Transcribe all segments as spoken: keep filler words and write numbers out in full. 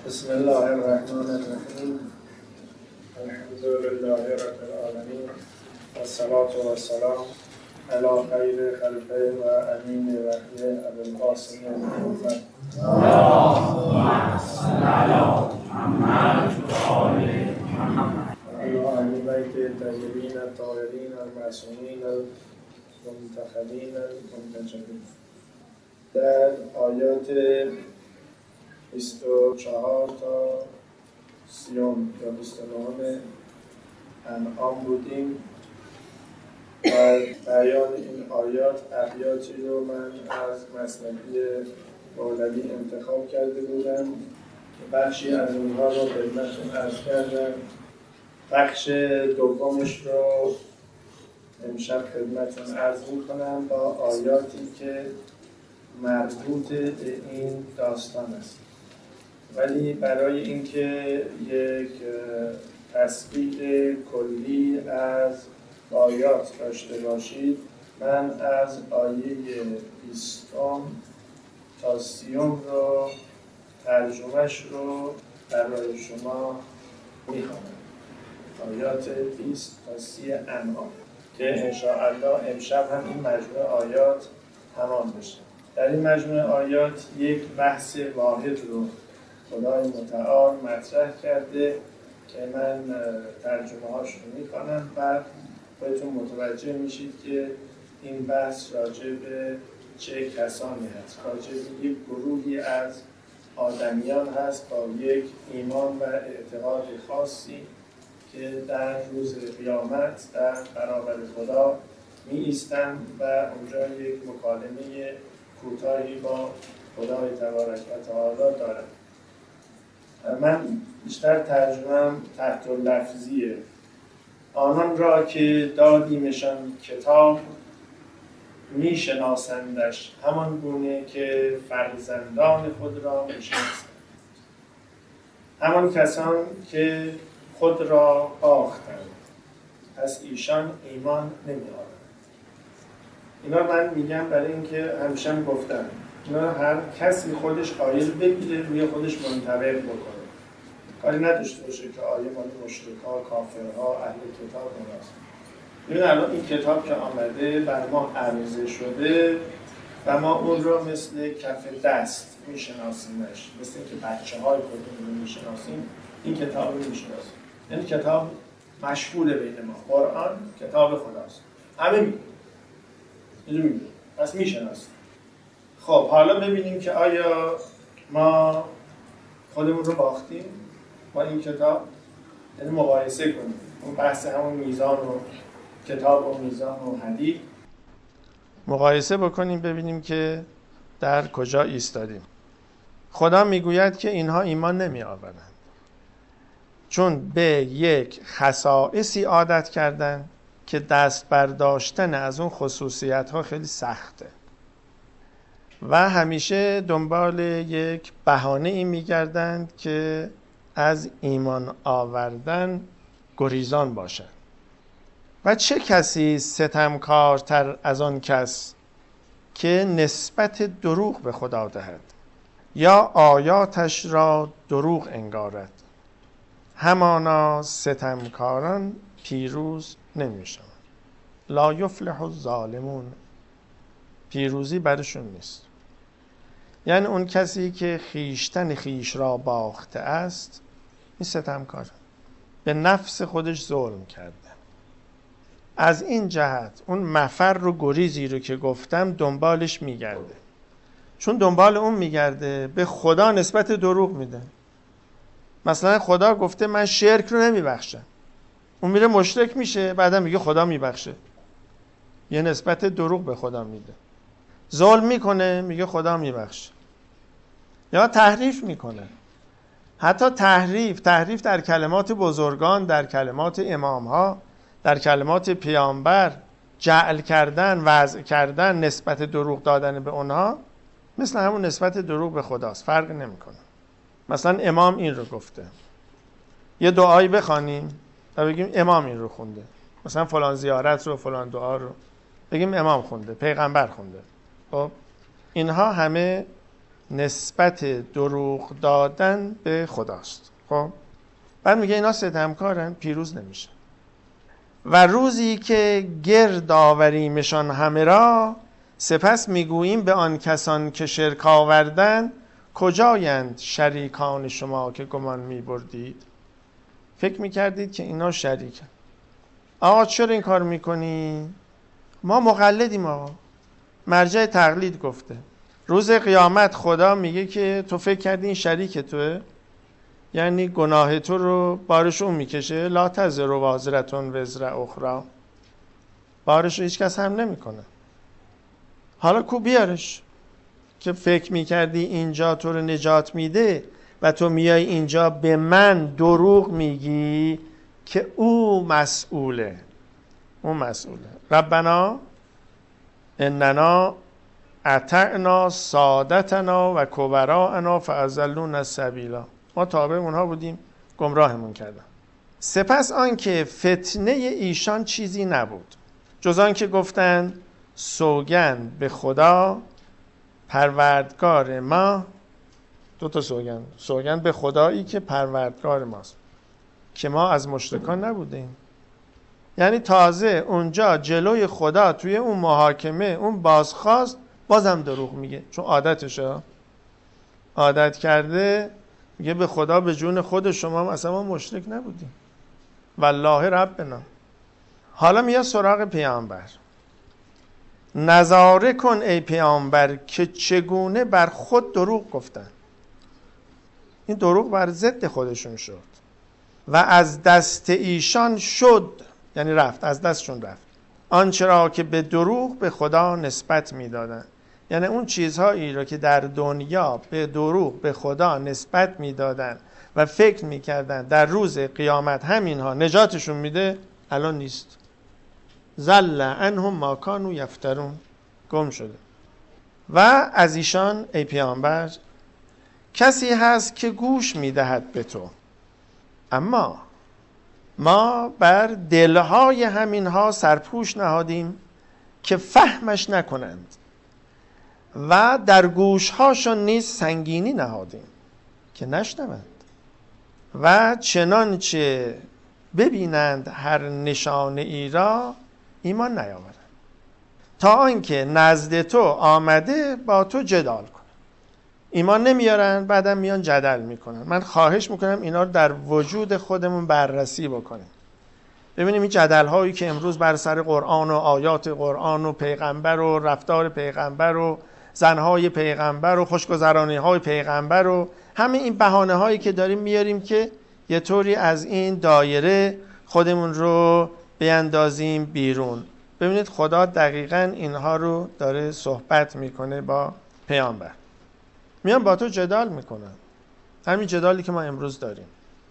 بسم الله الرحمن الرحیم. الحمد لله رب العالمین والصلاة والسلام علی خیر خلقه و امین وحی ابوالقاسم محمد. اللهم صل علی محمد و آل محمد و علی اهل بیت الطاهرین الطاهرین المعصومین المنتخبین المنتجبین. در آیات بیست و چهار تا سیوم یا بیست و نه انعام بودیم و بیان این آیات ابیاتی رو من از مثنوی مولوی انتخاب کرده بودم که بخشی از اونها رو خدمتتون عرض کردم. بخش دومش رو امشب خدمتتون عرض می‌کنم با آیاتی که مربوط به این داستان است. ولی برای اینکه یک تصویر کلی از آیات داشته باشید، من از آیه بیستم تا سیوم رو ترجمهش رو برای شما میخوانم. آیات بیست تا سی انعام که انشاءالله امشب هم این مجموعه آیات تمام بشه. در این مجموعه آیات یک بحث واحد رو خدای متعال مطرح کرده که من ترجمه هاش رو میکنم و خودتون متوجه میشید که این بحث راجع به چه کسانی هست. راجع به یک گروهی از آدمیان هست با یک ایمان و اعتقاد خاصی که در روز قیامت در برابر خدا می ایستند و اونجا یک مکالمه کوتاهی با خدای تبارک و تعالی دارند. من بیشتر ترجمه‌ام تحت لفظیه. آنان را که دادیمشان کتاب میشناسندش همان گونه که فرزندان خود را میشناسند. همان کسان که خود را باختند پس ایشان ایمان نمی‌آورند. اینا من میگم برای اینکه همیشه هم گفتم اینا هر کسی خودش قایل بگیره روی خودش منطبق بکنه، کاری نداشته باشه که آیه مال مشرک‌ها، کافرها، اهل کتاب هست. ببین الان این کتاب که آمده بر ما عرضه شده و ما اون رو مثل کف دست میشناسیمش، مثل اینکه بچه‌های خودمون رو میشناسیم این کتاب رو میشناسیم. یعنی کتاب مشهوره بین ما. قرآن کتاب خداست، همه میدونن، میدونیم، پس میشناسیم. خب حالا ببینیم که آیا ما خودمون رو باختیم با این کتاب؟ یعنی مقایسه کنیم اون بحث همون میزان و کتاب و میزان و حدید مقایسه بکنیم ببینیم که در کجا ایستادیم. خدا میگوید که اینها ایمان نمی آورند چون به یک خصائصی عادت کردن که دست برداشتن از اون خصوصیت ها خیلی سخته و همیشه دنبال یک بهانه ای میگردند که از ایمان آوردن گریزان باشند. و چه کسی ستمکارتر از آن کس که نسبت دروغ به خدا دهد یا آیاتش را دروغ انگارد، همانا ستمکاران پیروز نمیشوند. لا یفلح الظالمون، پیروزی برشون نیست. یعنی اون کسی که خیشتن خیش را باخته است این ستمکار، به نفس خودش ظلم کرده. از این جهت اون مفر رو گریزی رو که گفتم دنبالش میگرده. چون دنبال اون میگرده به خدا نسبت دروغ میده. مثلا خدا گفته من شرک رو نمیبخشم، اون میره مشرک میشه بعدا میگه خدا میبخشه، یه نسبت دروغ به خدا میده. ظلم میکنه میگه خدا میبخشه. یا تحریف میکنه. حتی تحریف تحریف در کلمات بزرگان، در کلمات امامها، در کلمات پیامبر، جعل کردن، وضع کردن، نسبت دروغ دادن به اونها مثل همون نسبت دروغ به خداست، فرق نمیکنه. مثلا امام این رو گفته، یه دعایی بخوانیم و بگیم امام این رو خونده. مثلا فلان زیارت رو، فلان دعا رو بگیم امام خونده، پیغمبر خونده. خب اینها همه نسبت دروغ دادن به خداست. خب بعد میگه اینا ستمکارن، پیروز نمیشن. و روزی که گرد آوریمشان همه را، سپس میگوییم به آن کسان که شرک آوردند، کجایند شریکان شما که گمان میبردید؟ فکر میکردید که اینا شریکن. آقا چرا این کار میکنی؟ ما مقلدیم آقا، مرجع تقلید گفته. روز قیامت خدا میگه که تو فکر کردی این شریک توه؟ یعنی گناه تو رو بارش اون میکشه. لا تزر وازرتون وزر اخرى، بارش رو هیچ کس هم نمیکنه. حالا کو بیارش که فکر میکردی اینجا تو رو نجات میده و تو میای اینجا به من دروغ میگی که او مسئوله. اون مسئوله. ربنا اننا اطعنا سادتنا و کبراءنا فاضلونا السبیلا، ما تابع اونها بودیم، گمراهمون کردن. سپس آنکه فتنه ایشان چیزی نبود جز آن که گفتند سوگند به خدا پروردگار ما. دو تا سوگند، سوگند به خدایی که پروردگار ماست که ما از مشرکان نبودیم. یعنی تازه اونجا جلوی خدا توی اون محاکمه اون بازخواست بازم دروغ میگه، چون عادتشه، عادت کرده میگه به خدا به جون خود شما اصلا ما مشرک نبودیم، والله ربنا. حالا میاد سراغ پیامبر. نظاره کن ای پیامبر که چگونه بر خود دروغ گفتن. این دروغ بر ضد خودشون شد و از دست ایشان شد، یعنی رفت، از دستشون رفت آنچه را که به دروغ به خدا نسبت میدادن. یعنی اون چیزهایی را که در دنیا به دروغ به خدا نسبت میدادن و فکر میکردن در روز قیامت همینها نجاتشون میده، الان نیست. ضل عنهم ما کانوا یفترون، گم شده. و از ایشان ای پیامبر کسی هست که گوش میدهد به تو، اما ما بر دلهای همینها سرپوش نهادیم که فهمش نکنند و در گوشهاشون نیز سنگینی نهادیم که نشنوند و چنانچه ببینند هر نشانه ای را ایمان نیاورند، تا آنکه نزد تو آمده با تو جدال کن. ایمان نمیارن، بعدم میان جدل میکنن. من خواهش میکنم اینا رو در وجود خودمون بررسی بکنیم، ببینیم این جدل هایی که امروز بر سر قرآن و آیات قرآن و پیغمبر و رفتار پیغمبر و زنهای پیغمبر و خوشگذرانی های پیغمبر و همه این بهانه هایی که داریم میاریم که یه طوری از این دایره خودمون رو بیندازیم بیرون. ببینید خدا دقیقاً اینها رو داره صحبت میکنه با پیامبر. میان با تو جدال میکنن، همین جدالی که ما امروز داریم.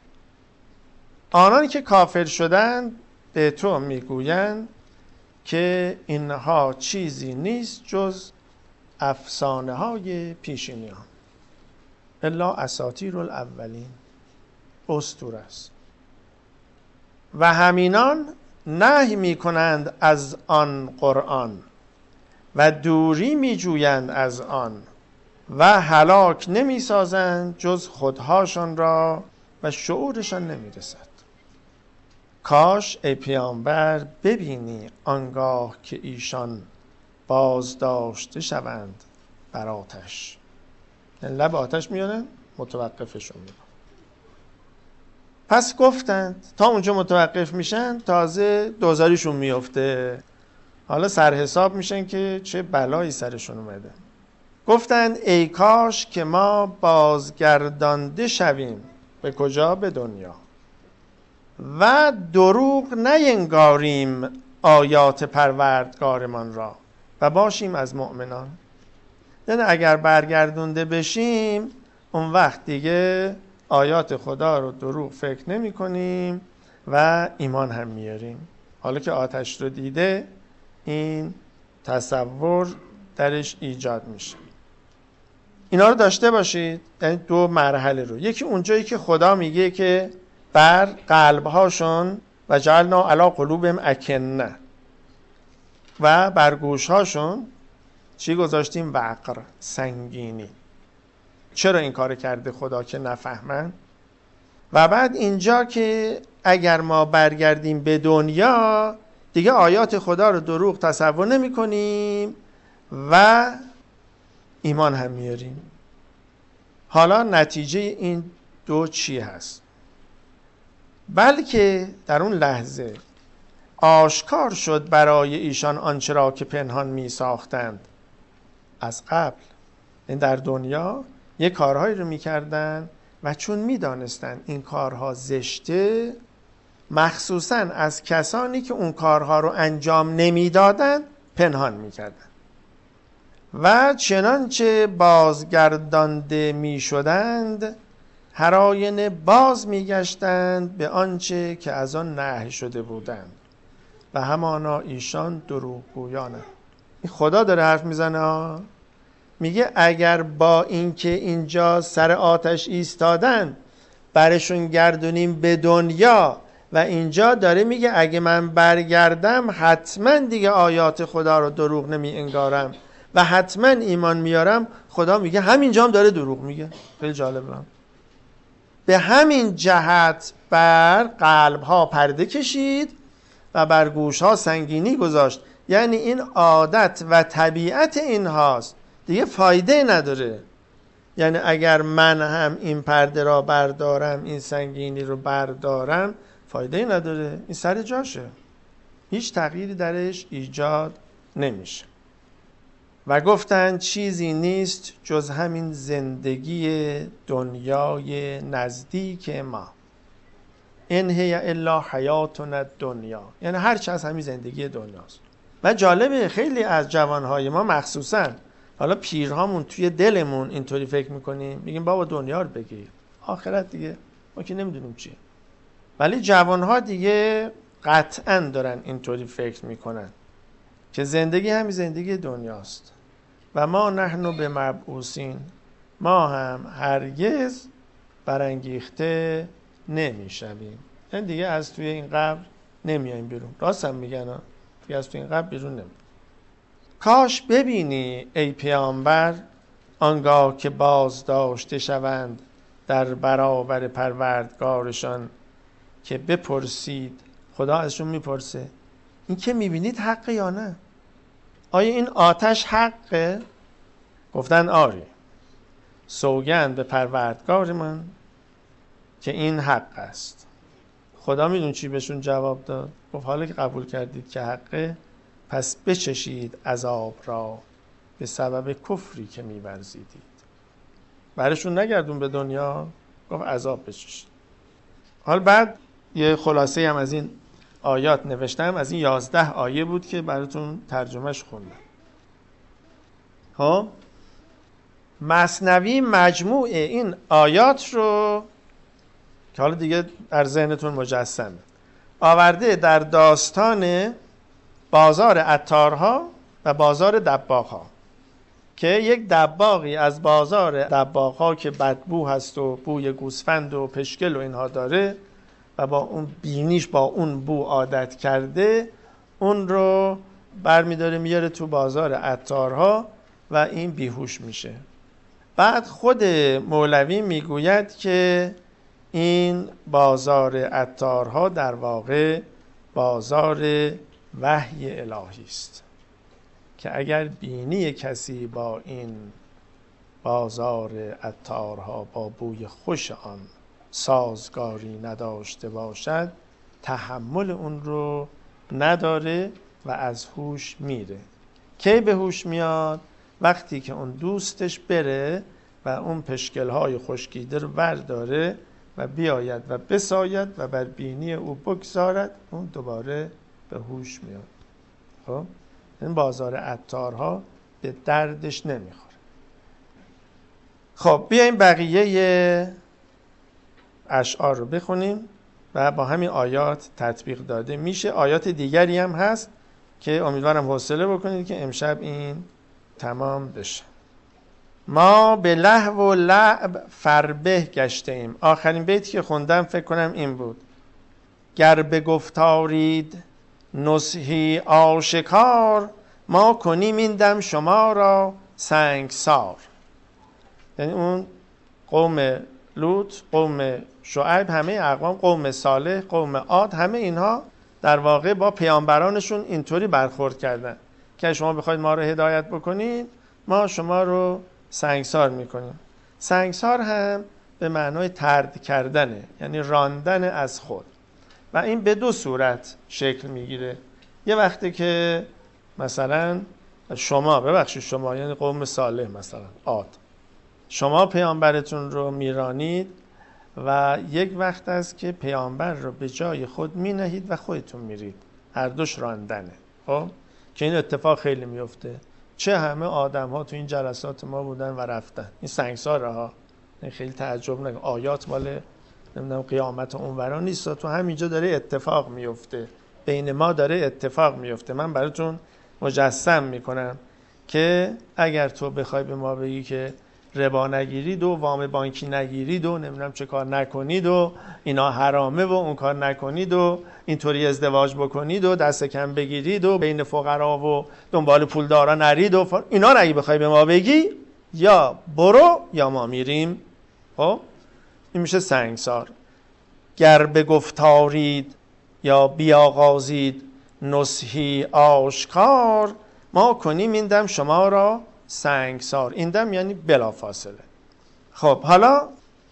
آنانی که کافر شدند به تو میگویند که اینها چیزی نیست جز افسانه های پیشینیان، الا اساطیر الاولین، اسطوره است. و همینان نهی میکنند از آن قرآن و دوری میجویند از آن و هلاک نمیسازند جز خودهاشان را و شعورشان نمیرسد. کاش ای پیامبر ببینی آنگاه که ایشان بازداشته شوند بر آتش، لب آتش میارن متوقفشون میکنن. پس گفتند تا اونجا متوقف میشن، تازه دوزاریشون میفته، حالا سرحساب میشن که چه بلایی سرشون اومده. گفتند ای کاش که ما بازگردانده شویم. به کجا؟ به دنیا. و دروغ نینگاریم آیات پروردگارمان را و باشیم از مؤمنان. یعنی اگر برگردونده بشیم اون وقت دیگه آیات خدا رو دروغ فکر نمی کنیم و ایمان هم میاریم. حالا که آتش رو دیده این تصور درش ایجاد میشه. اینا رو داشته باشید، یعنی دو مرحله رو. یکی اونجایی که خدا میگه که بر قلبهاشون و جعلنا علی قلوبهم اکنه، و بر گوشهاشون چی گذاشتیم؟ وقر، سنگینی. چرا این کار کرده خدا که نفهمن. و بعد اینجا که اگر ما برگردیم به دنیا دیگه آیات خدا رو دروغ تصور نمی کنیم و ایمان هم میاریم. حالا نتیجه این دو چی هست؟ بلکه در اون لحظه آشکار شد برای ایشان آنچه را که پنهان می ساختند از قبل. این در دنیا یه کارهایی رو می کردن و چون می دانستن این کارها زشته، مخصوصاً از کسانی که اون کارها رو انجام نمی دادن پنهان می کردن. و چنانچه بازگردانده می شدند هر آینه باز می گشتند به آنچه که از آن نهی شده بودند و همانا ایشان دروغگویانند. این خدا داره حرف میزنه، میگه اگر با اینکه اینجا سر آتش ایستادن برشون گردونیم به دنیا و اینجا داره میگه اگه من برگردم حتما دیگه آیات خدا رو دروغ نمی انگارم و حتما ایمان میارم، خدا میگه همینجا هم داره دروغ میگه. خیلی جالبه. به همین جهت بر قلب ها پرده کشید و بر گوش ها سنگینی گذاشت. یعنی این عادت و طبیعت این هاست، دیگه فایده نداره. یعنی اگر من هم این پرده را بردارم، این سنگینی رو بردارم، فایده نداره. این سر جاشه، هیچ تغییری درش ایجاد نمیشه. و گفتند چیزی نیست جز همین زندگی دنیای نزدیک ما. ان هی الا حیاتنا دنیا، یعنی هر چه از همین زندگی دنیاست. و جالبه خیلی از جوانهای ما مخصوصا، حالا پیرهامون توی دلمون اینطوری فکر میکنیم، میگیم بابا دنیا رو بگیر، آخرت دیگه ما که نمیدونیم چیه. ولی جوانها دیگه قطعا دارن اینطوری فکر میکنن که زندگی همین زندگی دنیاست و ما نحن به مبعوثین، ما هم هرگز برانگیخته نمیشویم. یعنی دیگه از توی این قبر نمیایم بیرون. راست هم میگن ها، دیگه از توی این قبر بیرون نمیایم. کاش ببینی ای پیامبر آنگاه که باز داشته شوند در برابر پروردگارشان که بپرسید. خدا ازشون میپرسه این که میبینید حقه یا نه؟ آیا این آتش حقه؟ گفتن آری. سوگند به پروردگار من که این حق است. خدا میدون چی بهشون جواب داد؟ گفت حالا که قبول کردید که حقه، پس بچشید عذاب را به سبب کفری که می‌ورزیدید. برشون نگردون به دنیا، گفت عذاب بچشید. حالا بعد یه خلاصه هم از این آیات نوشتم، از این یازده آیه بود که براتون ترجمهش خوندم. ها مثنوی مجموع این آیات رو که حالا دیگه در ذهنتون مجسمه آورده در داستان بازار عطارها و بازار دباغها، که یک دباغی از بازار دباغها که بدبو هست و بوی گوسفند و پشکل و اینها داره و با اون بینیش با اون بو عادت کرده، اون رو برمیداره میاره تو بازار عطارها و این بیهوش میشه. بعد خود مولوی میگوید که این بازار عطارها در واقع بازار وحی الهی است که اگر بینی کسی با این بازار عطارها با بوی خوش آن سازگاری نداشته باشد، تحمل اون رو نداره و از هوش میره. کی به هوش میاد؟ وقتی که اون دوستش بره و اون پشکل‌های خشکیده رو برداره و بیاید و بساید و بر بینی او بگذارد، اون دوباره به هوش میاد. خب این بازار عطارها به دردش نمیخوره. خب بیایم بقیه اشعار رو بخونیم و با همین آیات تطبیق داده میشه. آیات دیگری هم هست که امیدوارم حوصله بکنید که امشب این تمام بشه. ما به لهو و لعب فربه گشته ایم. آخرین بیتی که خوندم فکر کنم این بود: گر بگفتارید نصحی آشکار، ما کنیم این دم شما را سنگسار. یعنی اون قوم لوط، قوم شعیب، همه اقوام، قوم صالح، قوم عاد، همه اینها در واقع با پیامبرانشون اینطوری برخورد کردن که شما بخواید ما رو هدایت بکنید ما شما رو سنگسار میکنیم. سنگسار هم به معنای طرد کردنه، یعنی راندن از خود، و این به دو صورت شکل میگیره. یه وقتی که مثلا شما، ببخشید شما یعنی قوم صالح مثلا عاد، شما پیامبرتون رو میرانید و یک وقت است که پیامبر رو به جای خود مینهید و خودتون میرید. هر دوش راندنه. خب که این اتفاق خیلی میفته. چه همه آدم ها تو این جلسات ما بودن و رفتن. این سنگساره ها. خیلی تعجب نکن. آیات مال نمیدونم قیامت اونورا نیست، تو همینجا داره اتفاق میفته، بین ما داره اتفاق میفته. من براتون مجسم میکنم که اگر تو بخوای به ما بگی که ربا نگیرید و وام بانکی نگیرید و نمیدونم چه کار نکنید و اینا حرامه و اون کار نکنید و اینطوری ازدواج بکنید و دست کم بگیرید و بین فقرا و دنبال پولدارا نرید و فر... اینا رو اگه بخوای به ما بگی، یا برو یا ما میریم. خب این میشه سنگسار. گر به گفتارید یا بیاغازید نصحی آشکار، ما کنیم این دم شما را سنگسار. این دم یعنی بلافاصله. خب حالا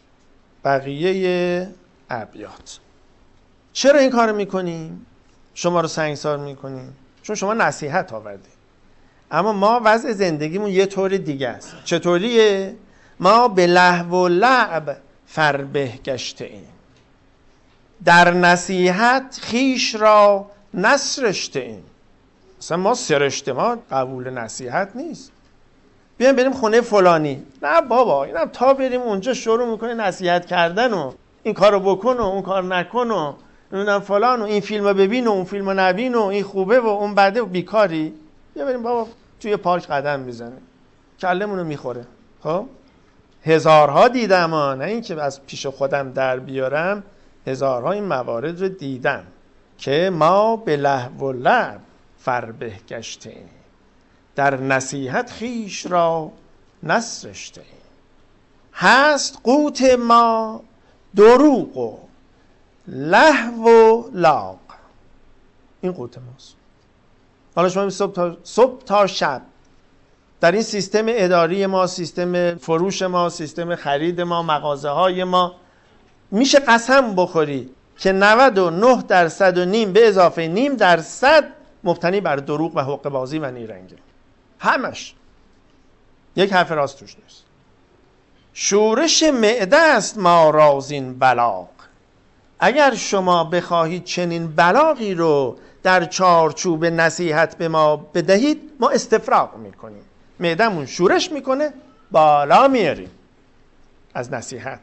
بقیه ابیات. چرا این کار میکنیم؟ شما رو سنگسار میکنیم چون شما نصیحت آوردید، اما ما وضع زندگیمون یه طور دیگه است. چطوریه؟ ما به لهو و لعب فربه گشته ایم، در نصیحت خیش را نسرشته ایم. مثلا ما سرشته، ما قبول نصیحت نیست. بیایم بریم خونه فلانی، نه بابا اینم تا بریم اونجا شروع میکنه نصیحت کردن و این کارو بکن و اون کار نکن و نمیدونم فلان و این فیلمو ببین و اون فیلمو نبین و این خوبه و اون بده و بیکاری. بیا بریم بابا توی پارک قدم میزنه، کلمونو میخوره. خب هزارها دیدم ها، نه اینکه از پیش خودم در بیارم، هزارها این موارد رو دیدم که ما به لهو و لعب فربه گشته ایم، در نصیحت خیش را نسرشته ایم. هست قوت ما دروغ و لهو و لاغ. این قوت ماست. حالا شما صبح تا, صبح تا شب در این سیستم اداری ما، سیستم فروش ما، سیستم خرید ما، مغازه های ما، میشه قسم بخوری که نود و نه درصد و نیم به اضافه نیم درصد مبتنی بر دروغ و حقه بازی و نیرنگی. همش یک حرف راست توش نیست. شورش معده است ما رازین بلاغ. اگر شما بخواهید چنین بلاغی رو در چارچوب نصیحت به ما بدهید، ما استفراغ میکنیم، معده‌مون شورش میکنه، بالا میاریم از نصیحت.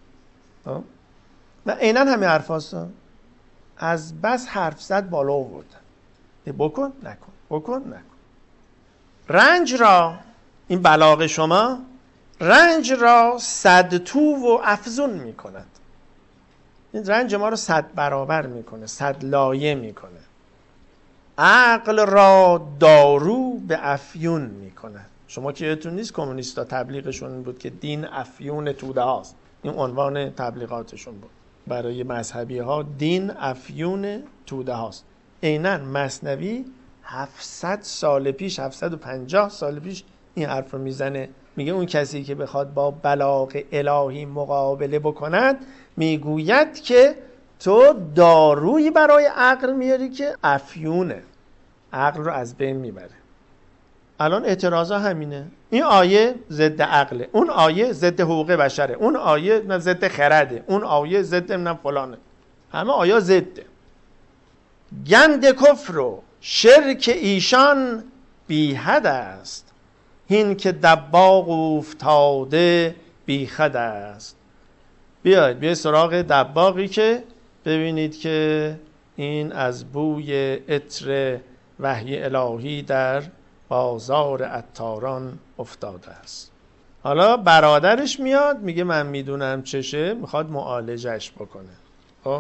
و عیناً همه حرف هاست. از بس حرف زد بالا آوردن، بکن نکن بکن نکن. رنج را، این بلاغ شما رنج را صد تو و افزون میکند. این رنج ما رو صد برابر میکنه، صد لایه میکنه. عقل را دارو به افیون میکنه. شما که یادتون نیست کمونیستا تبلیغشون بود که دین افیون توده هاست. این عنوان تبلیغاتشون بود برای مذهبی ها. دین افیون توده هاست. عیناً مثنوی هفتصد سال پیش، هفتصد و پنجاه سال پیش این حرف رو میزنه. میگه اون کسی که بخواد با بلاغ الهی مقابله بکند، میگوید که تو دارویی برای عقل میاری که افیونه، عقل رو از بین میبره. الان اعتراضا همینه. این آیه ضد عقله، اون آیه ضد حقوق بشره، اون آیه ضد خرده، اون آیه ضد من فلانه. همه آیه ضده. گند کفر و شرک ایشان بی حد است، هین که دباغ افتاده بی خد است. بیاید بیاید سراغ دباغی که ببینید که این از بوی عطر وحی الهی در بازار عطاران افتاده است. حالا برادرش میاد میگه من میدونم چشه، میخواد معالجش بکنه. خب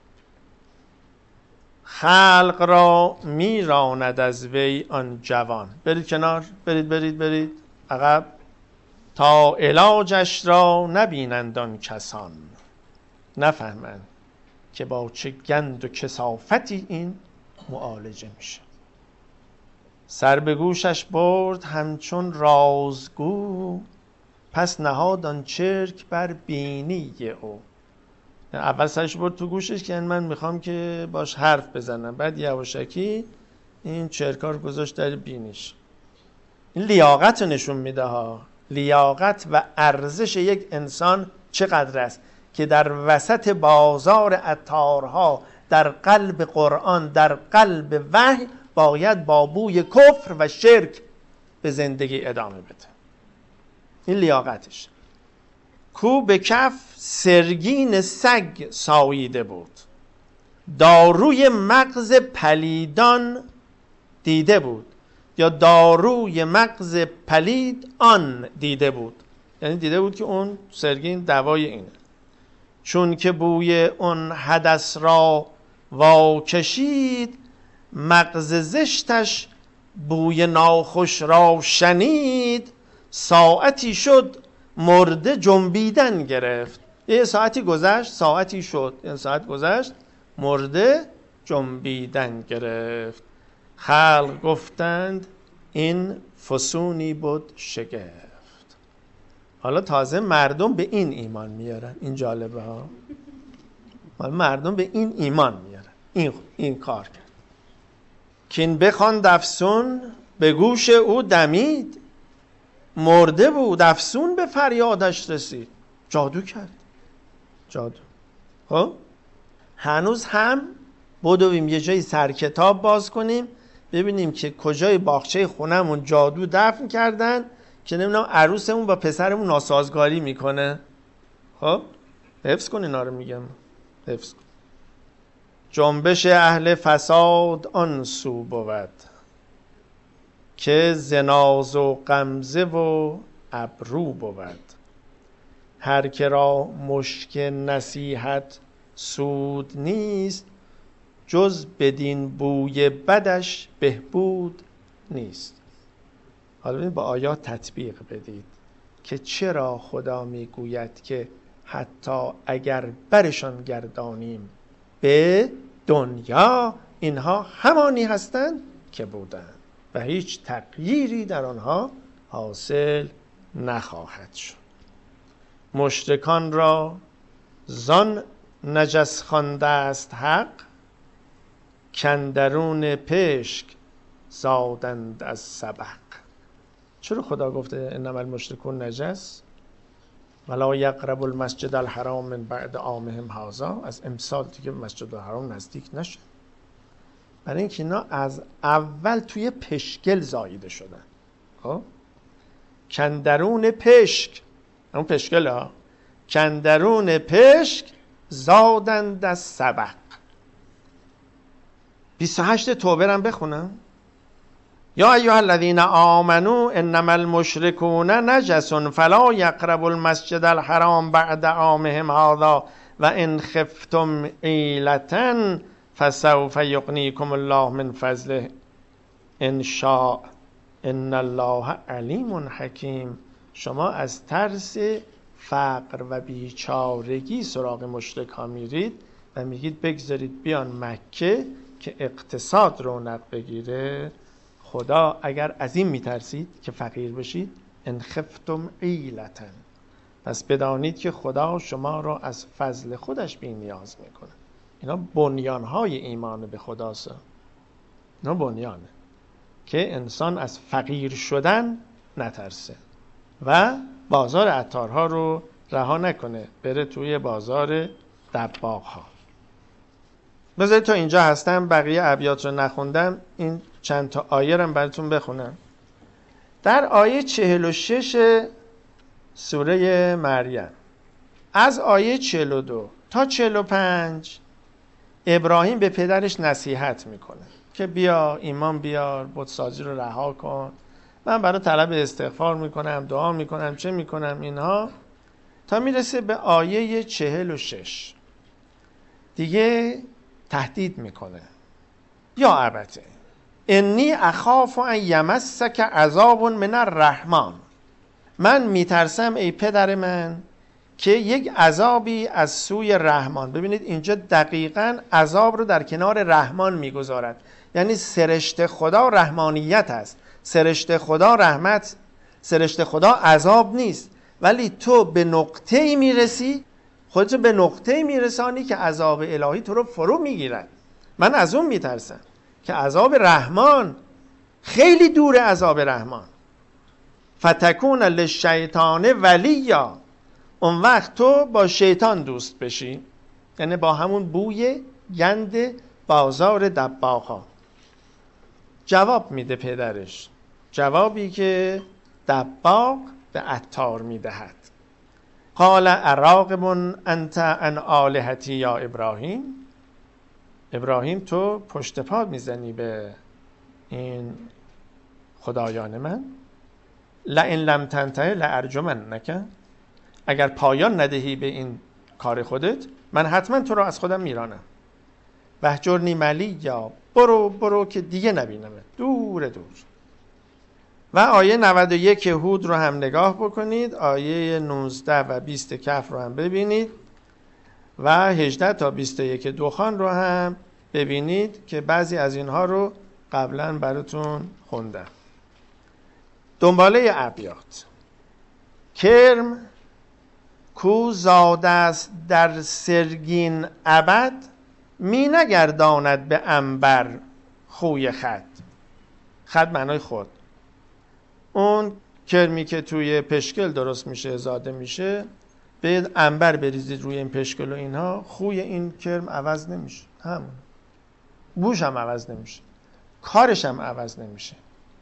خلق را میراند از وی آن جوان. برید کنار، برید برید برید عقب. تا علاجش را نبینند آن کسان، نفهمند که با چه گند و کثافتی این معالجه میشه. سر به گوشش برد همچون رازگو، پس نهاد آن چرک بر بینی او. اول سرش برد تو گوشش که من میخوام که باش حرف بزنم، بعد یواشکی این چرکار گذاشت در بینیش. این لیاقت رو نشون میده ها، لیاقت و ارزش یک انسان چقدر است که در وسط بازار عطارها، در قلب قرآن، در قلب وحی باید با بوی کفر و شرک به زندگی ادامه بده. این لیاقتش. کو به کف سرگین سگ ساییده بود، داروی مغز پلیدان دیده بود، یا داروی مغز پلید آن دیده بود. یعنی دیده بود که اون سرگین دوای اینه. چون که بوی اون حدث را واکشید، مغز زشتش بوی ناخوش را شنید. ساعتی شد مرده جنبیدن گرفت. یه ساعتی گذشت، ساعتی شد، این ساعت گذشت، مرده جنبیدن گرفت. خلق گفتند این فسونی بود شگفت. حالا تازه مردم به این ایمان میارن. این جالبه ها. حالا مردم به این ایمان میارن. این, این کار کرد. کین بخواند افسون به گوش او دمید، مرده بود افسون به فریادش رسید. جادو کرد. جادو. خب هنوز هم بدویم یه جایی سر کتاب باز کنیم ببینیم که کجای باغچه خونمون جادو دفن کردن که نمیدونم عروسمون با پسرمون ناسازگاری میکنه. خب حفظ کن اینا رو، میگم حفظ کن. جنبش اهل فساد آن سو بود، که زناز و غمزه و ابرو بود. هر که را مشک نصیحت سود نیست، جز بدین بوی بدش بهبود نیست. حالا ببینید با آیات تطبیق بدید که چرا خدا میگوید که حتی اگر برشان گردانیم به دنیا، اینها همانی هستند که بودند و هیچ تغییری در آنها حاصل نخواهد شد. مشرکان را زان نجس خوانده است حق، کندرون پشک زادند از سبق. چرا خدا گفته انما المشرکون نجس ولا یقربوا المسجد الحرام من بعد عامهم هذا؟ از امسال دیگه مسجد الحرام نزدیک نشه. برای اینکه اینا از اول توی پشگل زاییده شدن. خب کندرون پشک، اون پشگل ها، کندرون پشک زادند از سبق. بیست و هشت توبه رو بخونم. یا ایها الذین آمنوا انما المشرکون نجس فلا یقربوا المسجد الحرام بعد عامهم هذا و ان خفتم عیلة فسوف یغنیکم الله من فضله ان شاء ان الله علیم حکیم. شما از ترس فقر و بیچارگی سراغ مشرک ها میرید و میگید بگذارید بیان مکه که اقتصاد رونق بگیره. خدا اگر از این میترسید که فقیر بشید، ان خفتم عیلة، پس بدانید که خدا شما را از فضل خودش بی نیاز میکنه. اینا بنیانهای ایمان به خداست. اینا بنیانه که انسان از فقیر شدن نترسه و بازار عطارها رو رها نکنه، بره توی بازار دباغها. بذارید تا اینجا هستم، بقیه ابیات رو نخوندم، این چند تا آیه رو براتون بخونم. در آیه چهل و شش سوره مریم، از آیه چهل و دو تا چهل و پنج ابراهیم به پدرش نصیحت میکنه که بیا ایمان بیار، بتسازی رو رها کن، من برای طلب استغفار میکنم، دعا میکنم، چه میکنم اینها، تا میرسه به آیه چهل و شش دیگه تهدید میکنه. یا ابته انی اخاف ان یمسک عذاب من الرحمن من میترسم ای پدر من که یک عذابی از سوی رحمان. ببینید اینجا دقیقاً عذاب رو در کنار رحمان میگذارد، یعنی سرشت خدا رحمانیت است، سرشت خدا رحمت، سرشت خدا عذاب نیست. ولی تو به نقطه‌ای میرسی، خودت به نقطه‌ای میرسانی که عذاب الهی تو رو فرو میگیرد. من از اون میترسم که عذاب رحمان خیلی دوره، عذاب رحمان. فتکون للشیطان ولیا، اون وقت تو با شیطان دوست بشی، یعنی با همون بوی گند بازار دباغا. جواب میده پدرش، جوابی که دباغ به عطار میدهد. قال اراغب انت عن آلهتی یا ابراهیم، ابراهیم تو پشت پا میزنی به این خدایان من. لئن لم تنته لارجمنک، اگر پایان ندهی به این کار خودت من حتما تو رو از خودم میرانم. وهجرنی ملیا، برو برو که دیگه نبینم، دور دور. و آیه نود و یک هود رو هم نگاه بکنید، آیه نوزده و بیست کهف رو هم ببینید و هجده تا بیست و یک دخان رو هم ببینید که بعضی از اینها رو قبلا براتون خوندم. دنباله ابیات. کرم کو زاده است در سرگین ابد، می نگرداند به عنبر خوی خد. خد معنای خود. اون کرمی که توی پشکل درست میشه، زاده میشه، به عنبر بریزید روی این پشکل و اینها، خوی این کرم عوض نمیشه، همون بوش هم عوض نمیشه، کارش هم عوض نمیشه.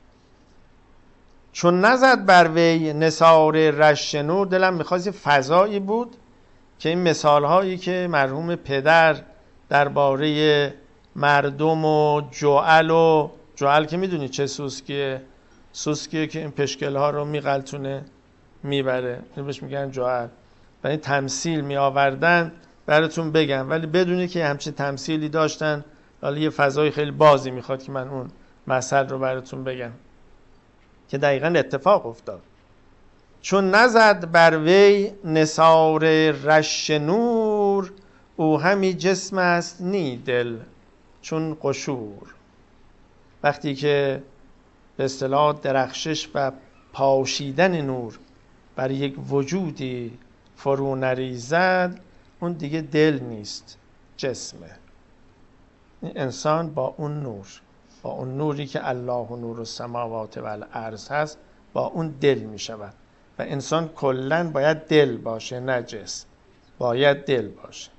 چون نزد بر وی نثار رش نور، دلم میخواست فضایی بود که این مثال هایی که مرحوم پدر درباره مردم و جعل و جعل که میدونی چه سوسکیه، سوسکیه که این پشکل ها رو میغلطونه میبره، بهش میگن جعل. و این تمثیل می آوردن براتون بگم، ولی بدونی که همچین تمثیلی داشتن. حالا یه فضای خیلی بازی میخواد که من اون مثل رو براتون بگم که دقیقاً اتفاق افتاد. چون نزد بر وی نثار رش نور، او همی جسم است نی دل چون قشور. وقتی که به اصطلاح درخشش و پاشیدن نور بر یک وجودی فرو نریزد، اون دیگه دل نیست، جسمه. این انسان با اون نور، با اون نوری که الله نور السماوات و الارض هست، با اون دل می شود. و انسان کلن باید دل باشه، نه جسم، باید دل باشه.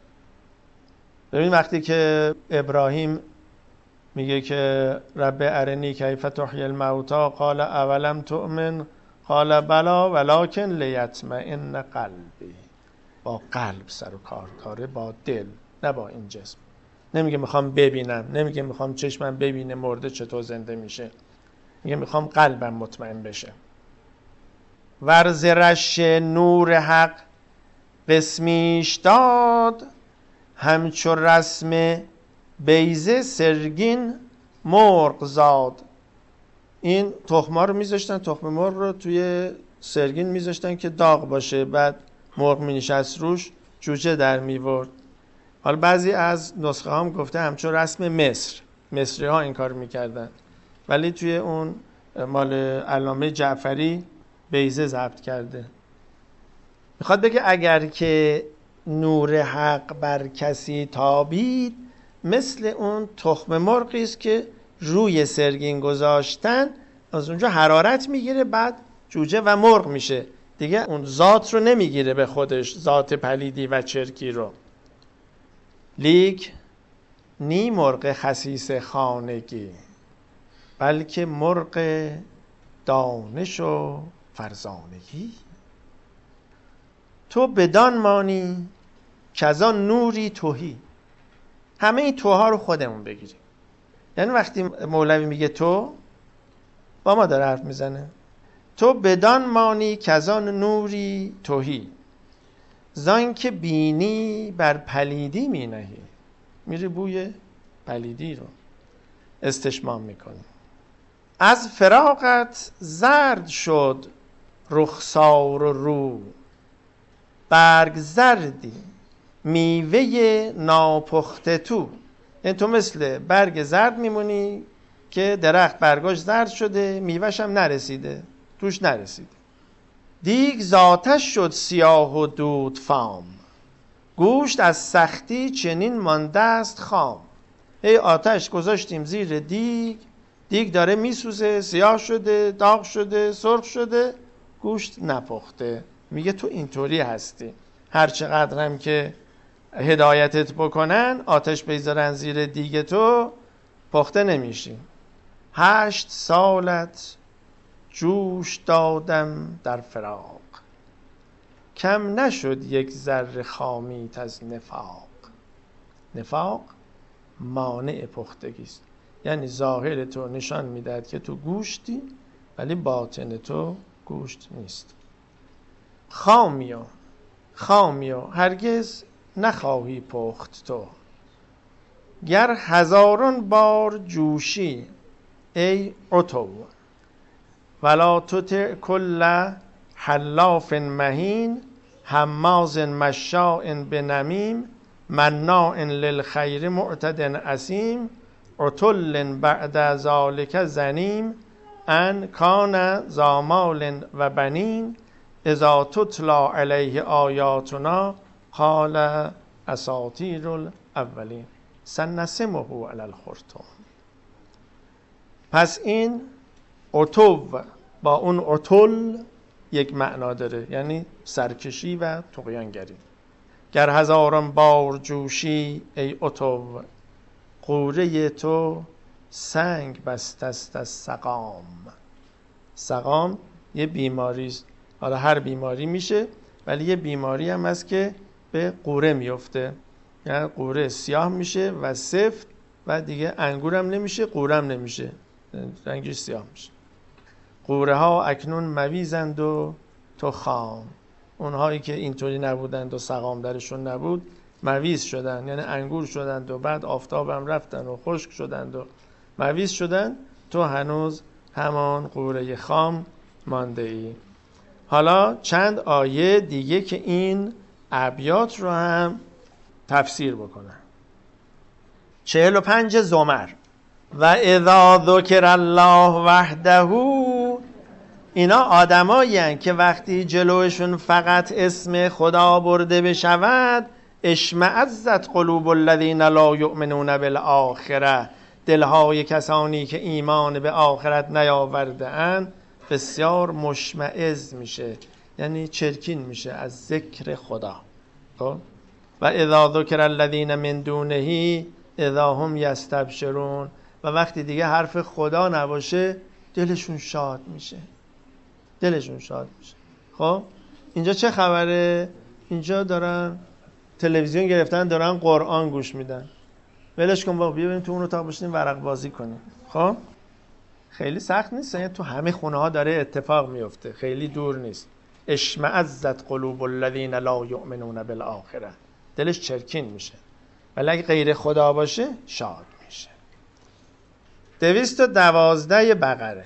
ببین وقتی که ابراهیم میگه که رب ارنی کیف تحیی الموتی، قال اولم تؤمن قال بلا ولکن لیطمئن قلبی. با قلب سر و کار کاره، با دل، نه با این جسم. نمیگه میخوام ببینم، نمیگه میخوام چشمم ببینه مرده چطور زنده میشه، میگه میخوام قلبم مطمئن بشه. ورز رش نور حق قسمیش داد، همچو رسم بیزه سرگین مرغ زاد. این تخم‌ها رو میذاشتن، تخم مرغ رو توی سرگین میذاشتن که داغ باشه، بعد مرغ مینشست روش، جوجه در میورد. حالا بعضی از نسخه هم گفته همچون رسم مصر، مصری ها این کار میکردن، ولی توی اون مال علامه جعفری بیضه ضبط کرده. میخواد بگه اگر که نور حق بر کسی تابید، مثل اون تخم مرغی است که روی سرگین گذاشتن، از اونجا حرارت میگیره، بعد جوجه و مرغ میشه، دیگه اون ذات رو نمیگیره به خودش، ذات پلیدی و چرکی رو. لیک نی مرغ خسیس خانگی، بلکه مرغ دانش و فرزانگی. تو بدان مانی که از آن نوری توهی. همه این توها رو خودمون بگیریم. یعنی وقتی مولوی میگه تو، با ما داره حرف میزنه. تو بدان مانی که از آن نوری توهی، زان که بینی بر پلیدی می نهی. میری بوی پلیدی رو استشمام میکنی. از فراقت زرد شد رخسار و رو، برگ زردی میوه ناپخته تو. این تو مثل برگ زرد میمونی که درخت برگاش زرد شده، میوهش هم نرسیده، توش نرسیده. دیگ ذاتش شد سیاه و دود فام، گوشت از سختی چنین مانده است خام. ای آتش گذاشتیم زیر دیگ، دیگ داره میسوزه، سیاه شده، داغ شده، سرخ شده، گوشت نپخته. میگه تو اینطوری هستی، هر چقدر هم که هدایتت بکنن، آتش بذارن زیر دیگ تو، پخته نمیشی. هشت سالت جوش دادم در فراق، کم نشد یک ذره خامیت از نفاق. نفاق مانع پختگی است، یعنی ظاهر تو نشان میدهد که تو گوشتی ولی باطن تو گوشت نیست. خامیا خامیا هرگز نخواهی پخت تو، گر هزاران بار جوشی ای عتو. ولا تطع کل حلاف مهین، هماز مشاء بنمیم، مناع للخیر معتد اثیم، عتل بعد ذلک زنیم، ان کان ذا مال و بنین، اذا تتلی علیه آیاتنا قال اساطیر الاولین سنسمه علی الخرطوم. پس این عتو با اون عتل یک معنا داره، یعنی سرکشی و طغیانگری. گر هزاران بار جوشی ای عتو، غوره تو سنگ بسته است از سقام. سقام یه بیماری است، حالا هر بیماری میشه، ولی یه بیماری هم هست که به قوره میفته، یعنی قوره سیاه میشه و سفت و دیگه انگورم نمیشه، قورم نمیشه، رنگش سیاه میشه. قوره ها اکنون مویزند و تو خام. اونهایی که اینطوری نبودند و سقام درشون نبود مویز شدن، یعنی انگور شدند و بعد آفتابم رفتن و خشک شدند و مویز شدن، تو هنوز همان قوره خام مانده ای. حالا چند آیه دیگه که این ابیات رو هم تفسیر بکنن. چهل و پنج زمر. و اذا ذکر الله وحده، اینا آدمایی هستند که وقتی جلوشون فقط اسم خدا برده بشود، اشمئزت قلوب الذین لا یؤمنون بالآخره، دلهای کسانی که ایمان به آخرت نیاورده اند بسیار مشمئز میشه، یعنی چرکین میشه از ذکر خدا. خب و اذا ذکر الذین من دونه اذا هم یستبشرون، و وقتی دیگه حرف خدا نباشه دلشون شاد میشه، دلشون شاد میشه. خب اینجا چه خبره؟ اینجا دارن تلویزیون گرفتن، دارن قرآن گوش میدن. ولش کن بابا، بیا بریم تو اون اتاق بشینیم ورق بازی کنیم. خب خیلی سخت نیست، یعنی تو همه خونه ها داره اتفاق میفته، خیلی دور نیست. اشمئزت قلوب الذین لا یؤمنون بالآخره، دلش چرکین میشه، ولی اگه غیر خدا باشه شاد میشه. دویست و دوازده بقره.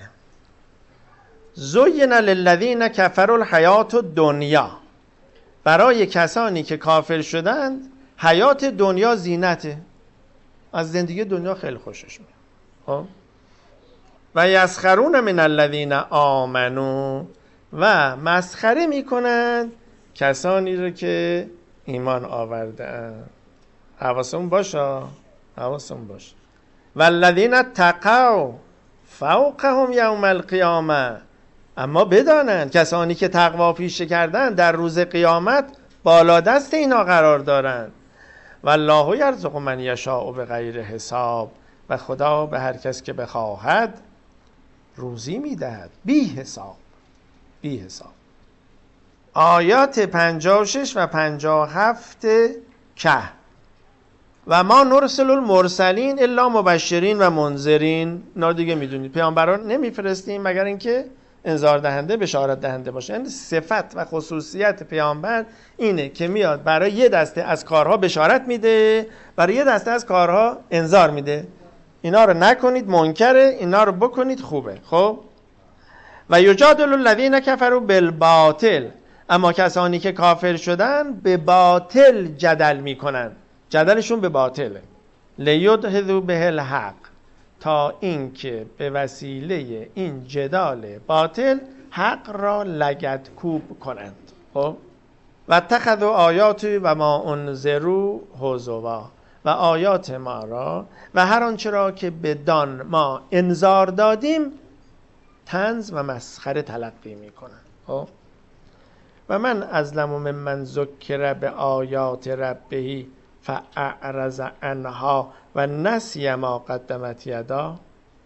زین للذین کفروا الحیات الدنیا، برای کسانی که کافر شدند حیات دنیا زینته، از زندگی دنیا خیلی خوشش میاد. خب و یسخرون من الذین آمنو، و مسخره میکنند کسانی رو که ایمان آورده اند. حواسمون باشه، حواسمون باشه. والذین اتقوا فوقهم یوم القیامه، اما بدانند کسانی که تقوا پیشه کردن در روز قیامت بالا دست اینا قرار دارند. والله یرزق من یشاء بغیر حساب، و خدا به هر کس که بخواهد روزی میدهد بی حساب، بی حساب. آیات پنجاه و شش و پنجاه و هفت که و ما نرسل المرسلین الا مبشرین و منذرین. اینا دیگه میدونید پیامبران نمیفرستیم مگر اینکه انذار دهنده، بشارت دهنده باشه. یعنی صفت و خصوصیت پیامبر اینه که میاد برای یه دسته از کارها بشارت میده، برای یه دسته از کارها انذار میده. اینا رو نکنید منکره، اینا رو بکنید خوبه. خب و یجادل الذین کفروا بالباطل، اما کسانی که کافر شدن به باطل جدل میکنن، جدلشون به باطله. لیدحضوا به الحق، تا اینکه به وسیله این جدال باطل حق را لگدکوب کنند. خب و اتخذوا آیاتی و ما انذروا هزوا، و آیات ما را و هر آنچه را که بدان ما انذار دادیم طنز و مسخره تلقی میکنند. خب و من اظلم ممن ذکر به آیات ربه فاعرض عنها و نسی ما قدمت یدا.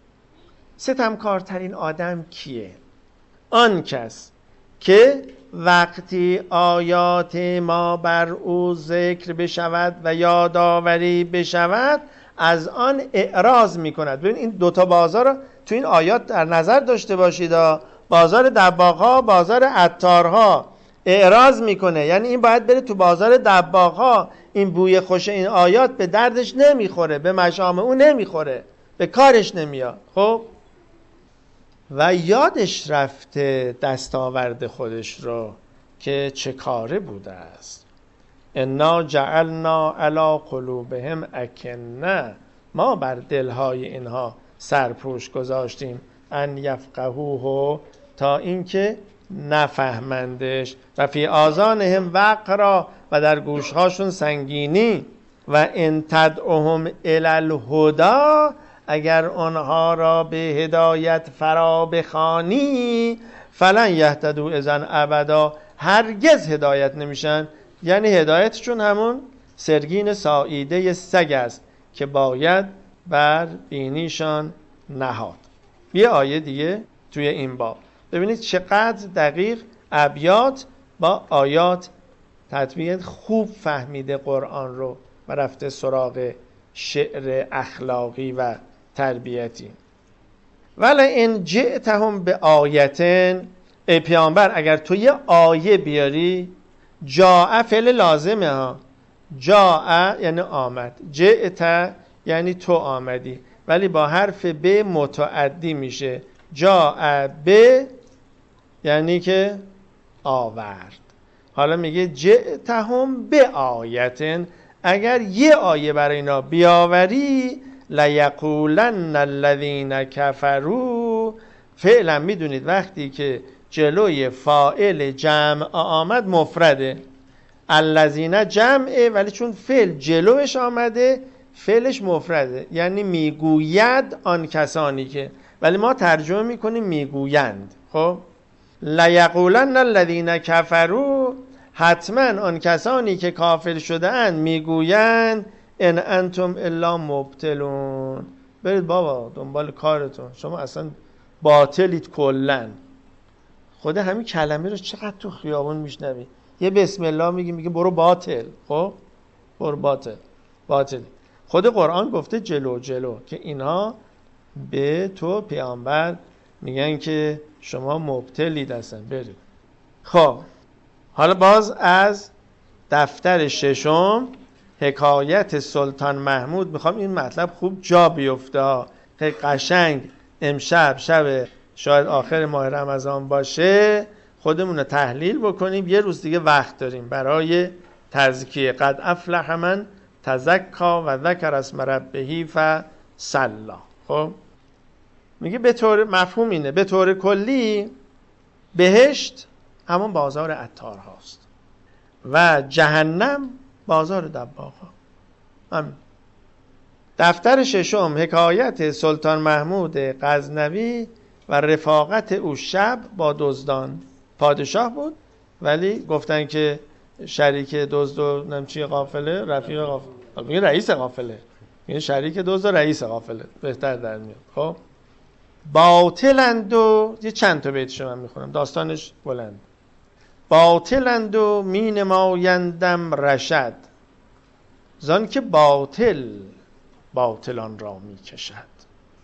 ستمکارترین آدم کیه؟ آن کس که وقتی آیات ما بر او ذکر بشود و یادآوری بشود از آن اعراض میکند. ببین این دوتا بازار رو تو این آیات در نظر داشته باشید. بازار دباغ‌ها، بازار عطارها. اعراض میکنه یعنی این باید بره تو بازار دباغ‌ها، این بوی خوش این آیات به دردش نمیخوره، به مشام او نمیخوره، به کارش نمیاد. خب و یادش رفته دستاورد خودش رو که چه کاره بوده است. انا جعلنا علی قلوبهم اکنه، ما بر دلهای اینها سرپوش گذاشتیم، ان یفقهوه، تا اینکه نفهمندش، و فی آذانهم وقرا، و در گوشهاشون سنگینی، و ان تدعوهم الی الهدی، اگر آنها را به هدایت فرا بخوانی، فلن یهتدوا اذن ابدا، هرگز هدایت نمیشن. یعنی هدایتشون همون سرگین ساییده سگ است که باید بر بینیشان نهاد. یه آیه دیگه توی این باب ببینید چقدر دقیق ابیات با آیات تطبیق، خوب فهمیده قرآن رو و رفته سراغ شعر اخلاقی و تربیتی. ولی این جئتهم به آیتن، ای پیامبر اگر تو یه آیه بیاری، جاء فعل لازمه ها، جاء یعنی آمد، جئت یعنی تو آمدی، ولی با حرف ب متعدی میشه. جاء ب یعنی که آورد. حالا میگه جئتهم به آیتن، اگر یه آیه برای اینا بیاوری، لیقولن الذین کفروا، فعلا میدونید وقتی که جلوی فاعل جمع آمد مفرده، الذین جمعه، ولی چون فعل جلوش آمده فعلش مفرده، یعنی میگوید آن کسانی که، ولی ما ترجمه میکنیم میگویند. خب لیقولن الذین کفروا، حتما آن کسانی که کافر شده اند میگویند ان انتم الا مبتلون، برید بابا دنبال کارتون، شما اصلا باطلید کلن. خود همین کلمه رو چقدر تو خیابون میشنوی، یه بسم الله میگی میگه برو باطل. خب برو باطل، باطل. خود قرآن گفته جلو جلو که اینها به تو پیامبر میگن که شما مبتلید هستن، برید. خب حالا باز از دفتر ششم حکایت سلطان محمود میخوام این مطلب خوب جا بیفته، که قشنگ امشب شب شاید آخر ماه رمضان باشه خودمون رو تحلیل بکنیم. یه روز دیگه وقت داریم برای تزکیه. قد افلح من تزکا و ذکر اسم ربه فصلی. خب میگه به طور مفهوم اینه، به طور کلی بهشت همون بازار عطار هاست و جهنم بازار دباغ ها. همین. دفتر ششم حکایت سلطان محمود غزنوی و رفاقت او شب با دزدان. پادشاه بود ولی گفتن که شریک دزد و نمچی قافله رفیق قافله، میگه رئیس قافله، میگه شریک دزد و رئیس قافله بهتر در میاد. خب باطلند و یه چند تا بیت شما میخونم، داستانش بلند. باطلند و می نمایندم رشد، زان که باطل باطلان را می کشد.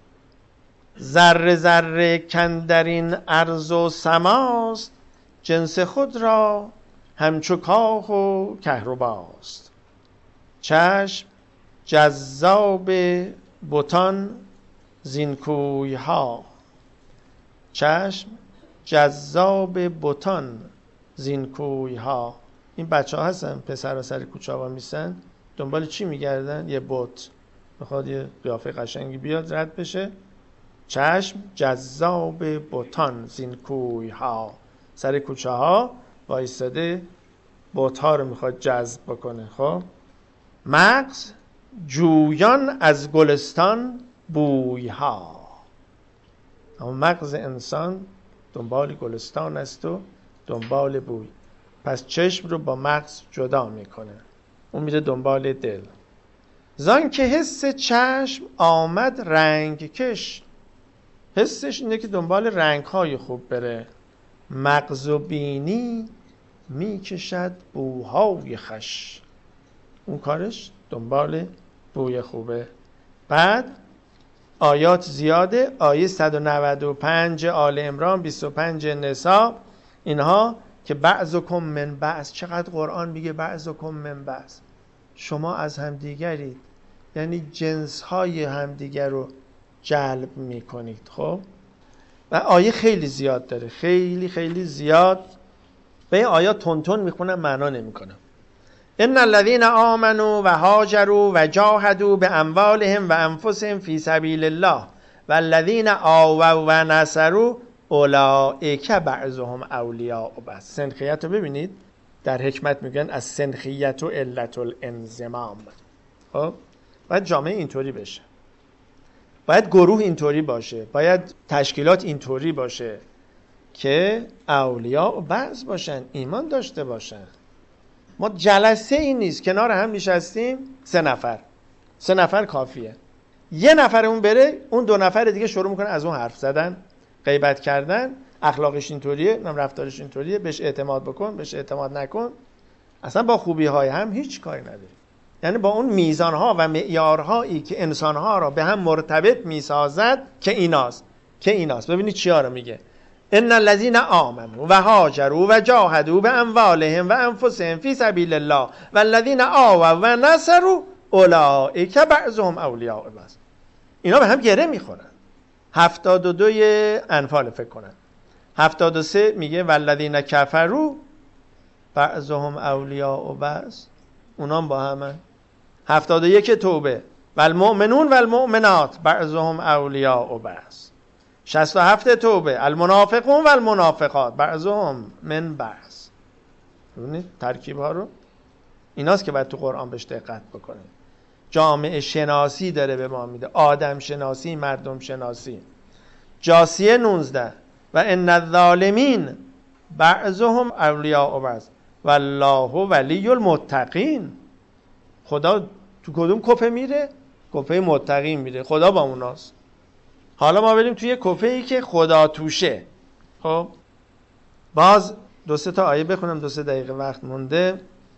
ذره ذره کندرین ارض و سماست، جنس خود را همچو کاه و کهرباست. چشم جذاب بتان زین کوی ها، چشم جذاب بتان زین کوی ها. این بچه ها هستن پسر ها سر کوچه ها میسن دنبال چی میگردن؟ یه بت میخواد یه قیافه قشنگی بیاد رد بشه. چشم جذاب بتان زین کوی ها، سر کوچه ها وایستاده بت ها رو میخواد جذب بکنه. خب مغز جویان از گلستان بوی ها. اما مغز انسان دنبال گلستان است و دنبال بوی. پس چشم رو با مغز جدا میکنه، اون میره دنبال دل. زان که حس چشم آمد رنگ کش، حسش اینه که دنبال رنگ های خوب بره. مغز و بینی میکشد بوهای خش، اون کارش دنبال بوی خوبه. بعد آیات زیاده، آیه صد و نود و پنج آل عمران، بیست و پنج نساء، اینها که بعضکم من بعض. چقدر قرآن میگه بعضکم من بعض، شما از همدیگرید، یعنی جنس های همدیگر رو جلب میکنید. خب و آیه خیلی زیاد داره، خیلی خیلی زیاد. به این آیات تون تون میخونم معنا نمیکنم. ان الذين آمنوا و هاجروا و جاهدوا باموالهم و انفسهم فی سبیل الله والذین آووا و نصروا اولئک بعضهم اولیاء بعض. سنخیت رو ببینید، در حکمت میگن از سنخیت و علت الانضمام. خب باید جامعه اینطوری بشه، باید گروه اینطوری باشه، باید تشکیلات اینطوری باشه که اولیاء بعض باشن، ایمان داشته باشن. ما جلسه این نیست کنار هم نشستیم سه نفر سه نفر کافیه، یه نفر اون بره اون دو نفر دیگه شروع میکنه از اون حرف زدن، غیبت کردن، اخلاقش اینطوریه، رفتارش اینطوریه، بهش اعتماد بکن، بهش اعتماد نکن. اصلا با خوبی های هم هیچ کاری نداره. یعنی با اون میزان ها و معیارهایی که انسان ها را به هم مرتبط میسازد که ایناست که ایناست. ببینید چیا رو میگه. ان الذين آمنوا و هاجروا و جاهدوا باموالهم و انفسهم فی سبیل الله والذین آووا و نصروا اولئک بعضهم اولیاء بعض. اینا به هم گره میخورن. هفتاد و دو انفال فکر کنن. هفتاد و سه میگه والذین کفروا بعضهم اولیاء بعض، اونام با همن. هفتاد و یک توبه والمؤمنون والمؤمنات بعضهم اولیاء بعض. شصت و هفت توبه المنافقون والمنافقات بعضهم من بعض. ببینید ترکیب ها رو، ایناست که باید تو قرآن بهش دقت بکنید. جامعه شناسی داره به ما میده، آدم شناسی، مردم شناسی. جاسیه نوزده و ان الظالمین بعضهم اولیاء بعض والله ولی المتقین. خدا تو کدوم کفه میره؟ کفه متقین میره، خدا با اوناست. حالا ما بریم توی کفه ای که خدا توشه. خب باز دو سه تا آیه بخونم، دو سه دقیقه وقت مونده.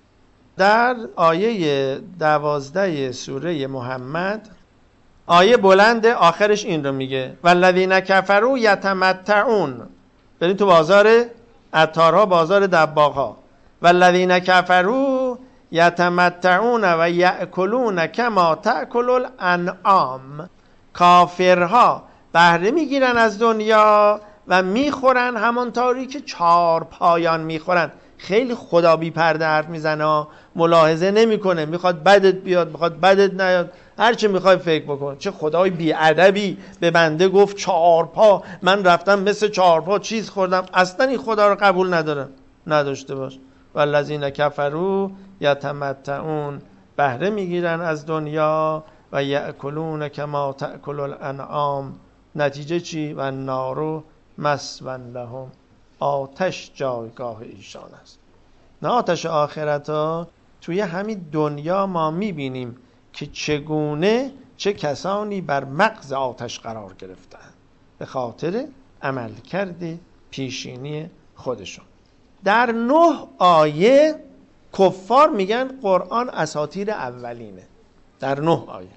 در آیه دوازده سوره محمد، آیه بلند آخرش این رو میگه والذین کفروا یتمتعون. بریم تو بازار عطارها، بازار دباغها. والذین کفروا یتمتعون و یأکلون کما تأکل الانعام. کافرها بهره میگیرن از دنیا و میخورن همانطوری که چار پایان میخورن. خیلی خدا بی پرده حرف میزنه، ملاحظه نمیکنه، میخواد بدت بیاد، میخواد بدت نیاد، هر چی میخوای فکر بکن. چه خدای بی ادبی به بنده گفت چهار پا، من رفتم مثل چهار پا چیز خوردم. اصلا این خدا رو قبول ندارم، نداشته باش. والذین کفروا یتمتعون، بهره میگیرن از دنیا و یأکلون کما تأکل الانعام. نتیجه چی؟ و النار مثوی لهم، آتش جایگاه ایشان است. نه آتش آخرت ها، توی همین دنیا ما میبینیم که چگونه چه کسانی بر مغز آتش قرار گرفتن به خاطر عمل کرده پیشینی خودشون. در نه آیه کفار میگن قرآن اساطیر اولینه. در نه آیه.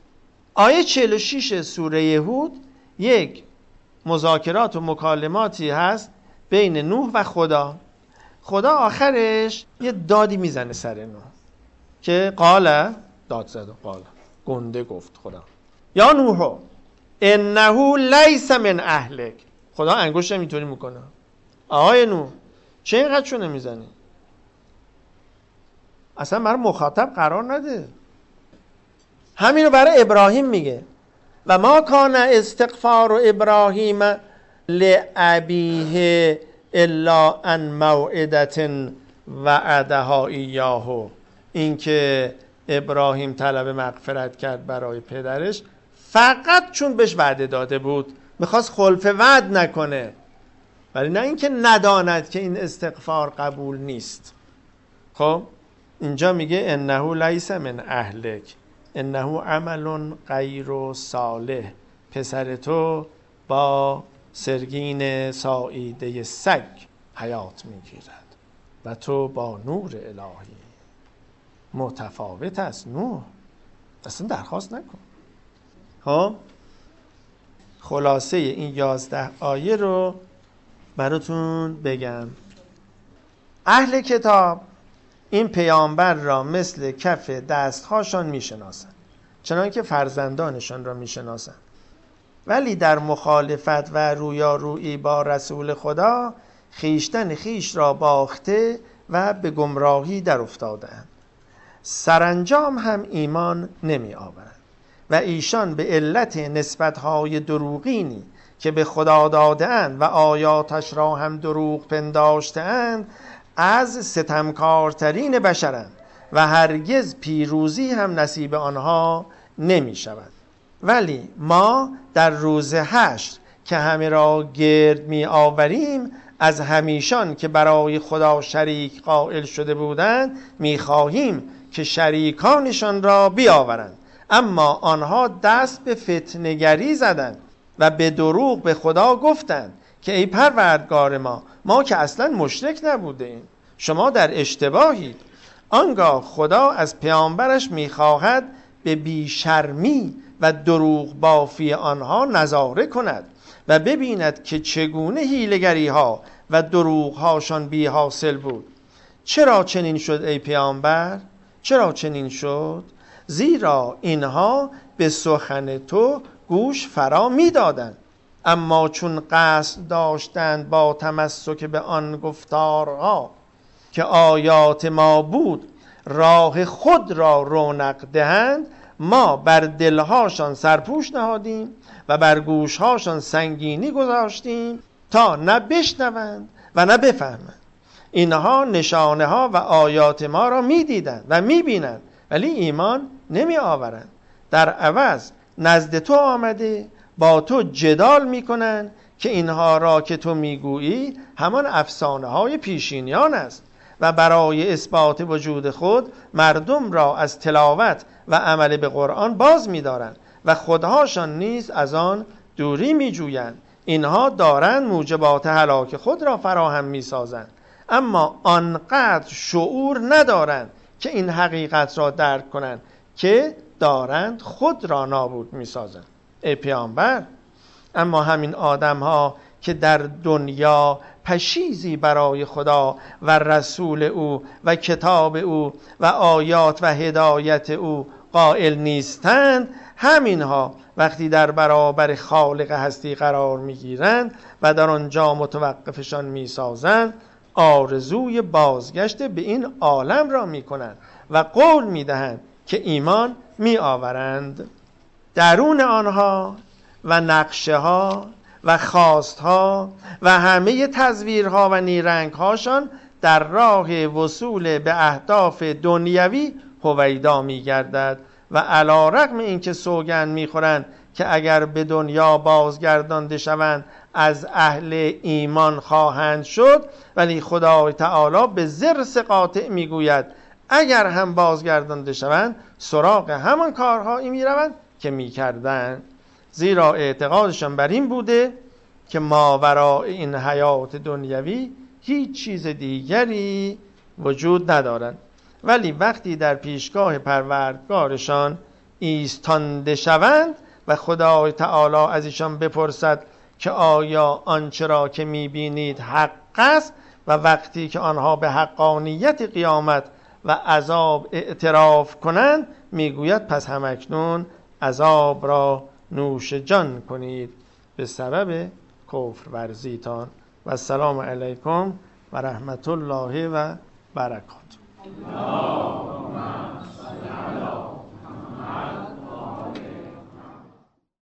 آیه چهل و شش سوره هود یک مذاکرات و مکالماتی هست بین نوح و خدا. خدا آخرش یه دادی میزنه سر نوح که قال، داد زد، قال گنده گفت خدا یا نوح انه لیس من اهلک. خدا انگشتم اینطوری میکنه، آقای نوح چه اینقدر چونه میزنی؟ اصلا برای مخاطب قرار نده. همینو برای ابراهیم میگه و ما کان استغفار ابراهیم لابیه الا عن موعده وعدها ایاه. این که ابراهیم طلب مغفرت کرد برای پدرش فقط چون بهش وعده داده بود، میخواست خلف وعد نکنه، ولی نه اینکه نداند که این استغفار قبول نیست. خب اینجا میگه انه لیس من اهلک انه عمل غیر صالح. پسر تو با سرگین ساییده سگ حیات میگیرد و تو با نور الهی. متفاوت است نوح، اصلا درخواست نکن. ها خلاصه این یازده آیه رو براتون بگم. اهل کتاب این پیامبر را مثل کف دستهاشان میشناسند، چنان که فرزندانشان را میشناسند، ولی در مخالفت و رویارویی با رسول خدا خیشتن خیش را باخته و به گمراهی در افتادند. سرانجام هم ایمان نمی آورند و ایشان به علت نسبتهای دروغینی که به خدا داده‌اند و آیاتش را هم دروغ پنداشته‌اند از ستمکارترین بشرند و هرگز پیروزی هم نصیب آنها نمی شود. ولی ما در روز حشر که همه را گرد می آوریم از همیشان که برای خدا شریک قائل شده بودند می خواهیم که شریکانشان را بیاورند، اما آنها دست به فتنه‌گری زدند و به دروغ به خدا گفتند که ای پروردگار ما ما که اصلا مشرک نبودیم، شما در اشتباهید. آنگاه خدا از پیامبرش میخواهد به بیشرمی و دروغ بافی آنها نظاره کند و ببیند که چگونه حیله‌گری ها و دروغ هاشان بی حاصل بود. چرا چنین شد ای پیامبر؟ چرا چنین شد؟ زیرا اینها به سخن تو گوش فرا می دادند، اما چون قصد داشتند با تمسک به آن گفتارها که آیات ما بود راه خود را رونق دهند، ما بر دلهاشان سرپوش نهادیم و بر گوشهاشان سنگینی گذاشتیم تا نه بشنوند و نه بفهمند. اینها نشانه ها و آیات ما را می دیدند و می بینند ولی ایمان نمی آورند. در عوض نزد تو آمده با تو جدال می کنند که اینها را که تو می گویی همان افسانه های پیشینیان است و برای اثبات وجود خود مردم را از تلاوت و عمل به قرآن باز می دارند و خودهاشان نیز از آن دوری می جویند. اینها دارند موجبات هلاک خود را فراهم می سازند، اما آنقدر شعور ندارند که این حقیقت را درک کنند که دارند خود را نابود می سازند. ای پیامبر، اما همین آدم ها که در دنیا پشیزی برای خدا و رسول او و کتاب او و آیات و هدایت او قائل نیستند، همینها وقتی در برابر خالق هستی قرار میگیرند و در آنجا متوقفشان میسازند، آرزوی بازگشت به این عالم را میکنند و قول میدهند که ایمان میآورند. درون آنها و نقشه ها و خواست ها و همه تزویرها و نیرنگ هاشان در راه وصول به اهداف دنیوی هویدا می گردد و علی رغم اینکه سوگند می خورند که اگر به دنیا بازگردانده شوند از اهل ایمان خواهند شد، ولی خدای تعالی به ضرس قاطع می گوید اگر هم بازگردانده شوند سراغ همان کارهایی می روند که می کردند، زیرا اعتقادشان بر این بوده که ماوراء این حیات دنیوی هیچ چیز دیگری وجود ندارد. ولی وقتی در پیشگاه پروردگارشان ایستانده شوند و خدای تعالی از ایشان بپرسد که آیا آنچه را که میبینید حق است، و وقتی که آنها به حقانیت قیامت و عذاب اعتراف کنند میگوید پس همکنون عذاب را نوش جان کنید به سبب کفر ورزیتان. و السلام علیکم و رحمت الله و برکاته.